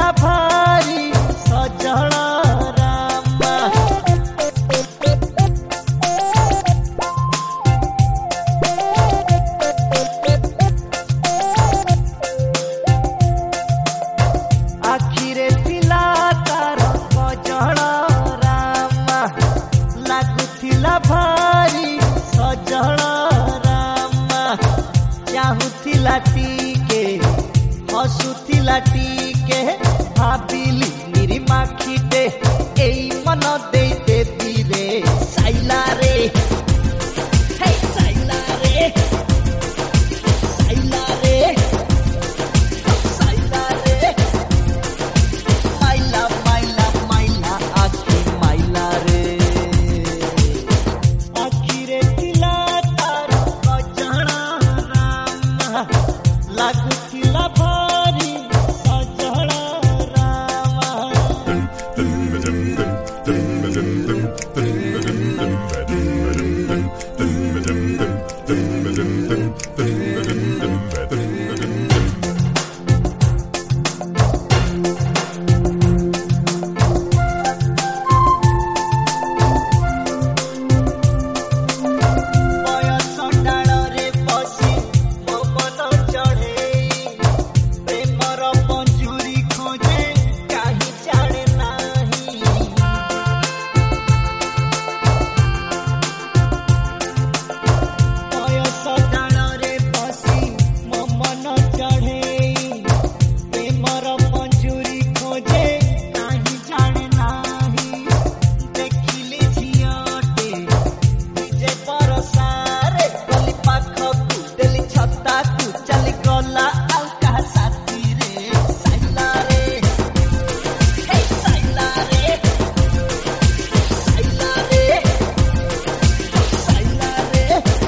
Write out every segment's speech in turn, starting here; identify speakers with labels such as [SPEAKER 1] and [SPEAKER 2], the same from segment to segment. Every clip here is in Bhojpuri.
[SPEAKER 1] भारी सजल रामा आखिरे थिला तार गजल रामा लागुथिला भारी सजल रामा चाहुथिला टीके हसुथिला टीके भाबिली निरी माखीटे एई मन देई देती रे साइला रे हे साइला रे साइला रे साइला रे माइला माइला माइला आखी माइला रे आखिरे थिला तार गजल रामा लागुथिला भारी सजल रामा बयस डाଳରେ बसी ମୋ ମନ ଚଢ଼େଇ ପ୍ରେମର ପଞ୍ଜୁରୀ ଖୋଜେ କାହିଁ ଜାଣେ ନାହିଁ ବୟସ ଡାଳରେ ବସି ମୋ ମନ ଚଢ଼େଇ ପ୍ରେମର ପଞ୍ଜୁରୀ ଖୋଜେ କାହିଁ ଜାଣେ ନାହିଁ ଦେଖିଲି ଝିଅଟେ ନିଜେ ବରସାରେ ଗଲି ପାଖକୁ ଦେଲି ଛତାକୁ ଚାଲି ଗଲା ଆଉ କାହା ସାଥିରେ ସାଇଲା ରେ ହେ ସାଇଲା ରେ ସାଇଲା ରେ ସାଇଲା ରେ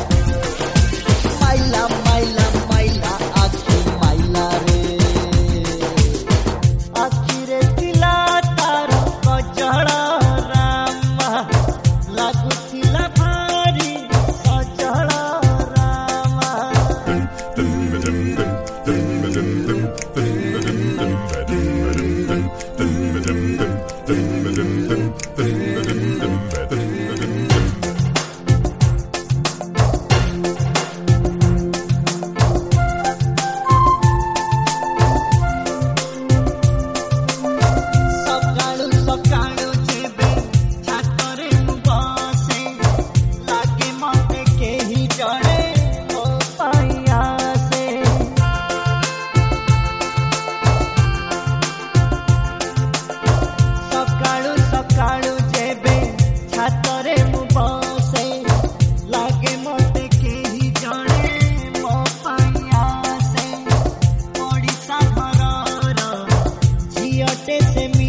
[SPEAKER 1] ମାଇଲା ମାଇଲା ମାଇଲା ଆଖି ମାଇଲା ରେ ଆଖିରେ ଥିଲା ତାର ଗଜଳ ରାମା ଲାଗୁଥିଲା ଭାରି ସଜଳ ରାମା ସକାଳୁ ସକାଳୁ ଯେବେ ଛାତରେ ମୁଁ ବସେ ଲାଗେ ମତେ କେହି ଜଣେ ମୋ ପାଇଁ ଆସେ ସକାଳୁ ସକାଳୁ ଯେବେ ଛାତରେ ମୁଁ ବସେ ଲାଗେ ମତେ କେହି ଜଣେ ମୋ ପାଇଁ ଆସେ ପଡ଼ିଶା ଘରର ଝିଅଟେ ସେ